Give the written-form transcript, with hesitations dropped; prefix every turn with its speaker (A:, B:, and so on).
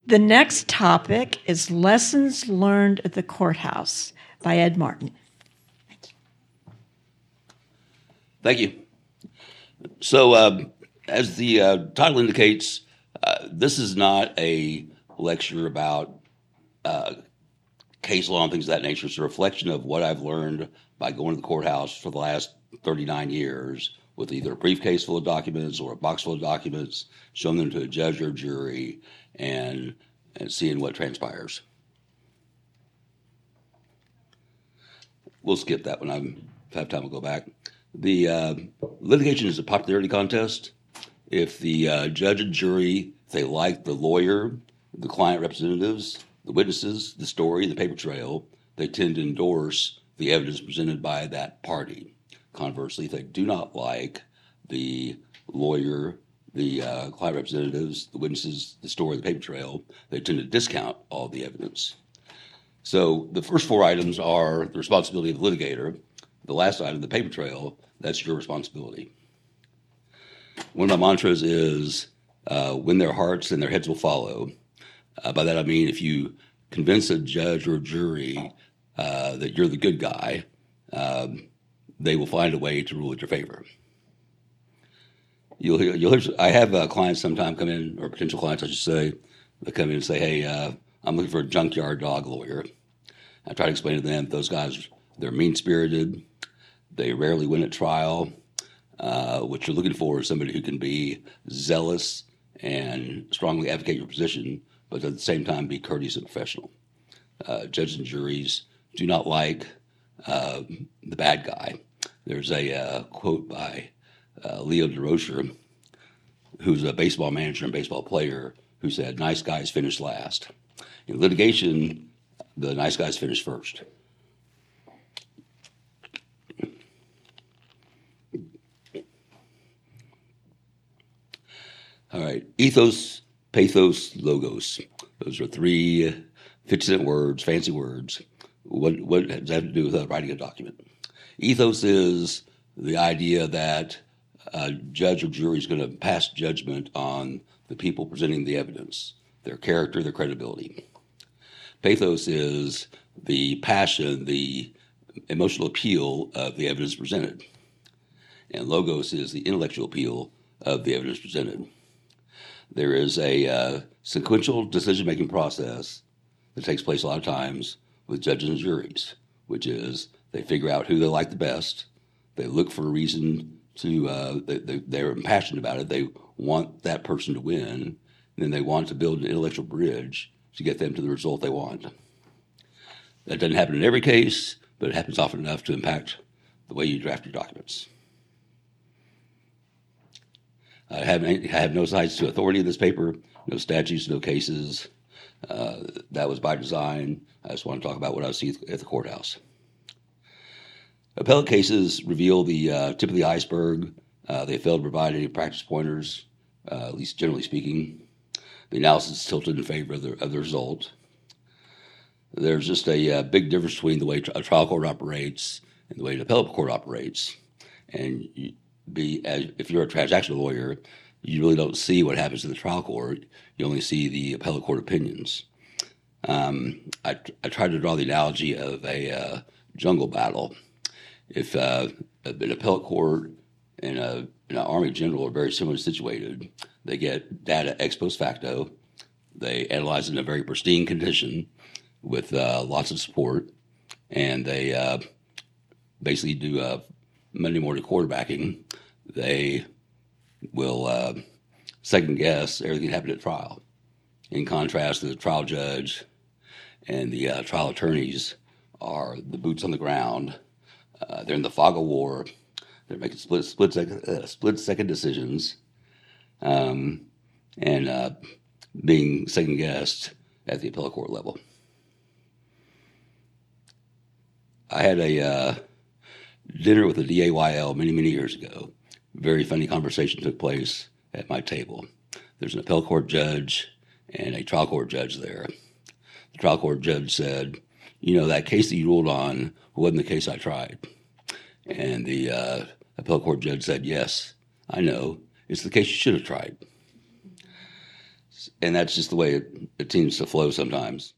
A: The next topic is Lessons Learned at the Courthouse by Ed Martin.
B: Thank you. So, as the title indicates, this is not a lecture about case law and things of that nature. It's a reflection of what I've learned by going to the courthouse for the last 39 years with either a briefcase full of documents or a box full of documents, showing them to a judge or jury, and seeing what transpires. We'll skip that one. If I have time, we'll go back. The litigation is a popularity contest. If the judge and jury, if they like the lawyer, the client representatives, the witnesses, the story, the paper trail, they tend to endorse the evidence presented by that party. Conversely, if they do not like the lawyer, the client representatives, the witnesses, the story, the paper trail, they tend to discount all the evidence. So the first four items are the responsibility of the litigator. The last item, the paper trail, that's your responsibility. One of my mantras is, win their hearts and their heads will follow. By that I mean, if you convince a judge or a jury that you're the good guy, they will find a way to rule in your favor. You'll hear, I have clients sometimes come in, or potential clients, I should say, they come in and say, hey, I'm looking for a junkyard dog lawyer. I try to explain to them, those guys, they're mean-spirited, they rarely win at trial. What you're looking for is somebody who can be zealous and strongly advocate your position, but at the same time be courteous and professional. Judges and juries do not like the bad guy. There's a quote by Leo DeRocher, who's a baseball manager and baseball player, who said, nice guys finish last. In litigation, the nice guys finish first. All right, ethos, pathos, logos. Those are three 50-cent words, fancy words. What does that have to do with writing a document? Ethos is the idea that a judge or jury is going to pass judgment on the people presenting the evidence, their character, their credibility. Pathos is the passion, the emotional appeal of the evidence presented. And logos is the intellectual appeal of the evidence presented. There is a sequential decision-making process that takes place a lot of times with judges and juries, which is they figure out who they like the best, they look for a reason to, they're impassioned about it, they want that person to win, and then they want to build an intellectual bridge to get them to the result they want. That doesn't happen in every case, but it happens often enough to impact the way you draft your documents. I have no sides to authority in this paper, no statutes, no cases. That was by design. I just want to talk about what I see at the courthouse. Appellate cases reveal the tip of the iceberg. They fail to provide any practice pointers, at least generally speaking. The analysis is tilted in favor of the result. There's just a big difference between the way a trial court operates and the way an appellate court operates. And if you're a transactional lawyer, you really don't see what happens in the trial court. You only see the appellate court opinions. I tried to draw the analogy of a jungle battle. If an appellate court and an army general are very similarly situated, they get data ex post facto. They analyze it in a very pristine condition with lots of support, and they basically do Monday morning quarterbacking. They will second guess everything that happened at trial. In contrast, the trial judge and the trial attorneys are the boots on the ground. They're in the fog of war. They're making split second decisions, and being second guessed at the appellate court level. I had a dinner with the DAYL many years ago. Very funny conversation took place at my table. There's an appellate court judge and a trial court judge there. The trial court judge said, that case that you ruled on wasn't the case I tried. And the appellate court judge said, yes, I know. It's the case you should have tried. and that's just the way it seems to flow sometimes.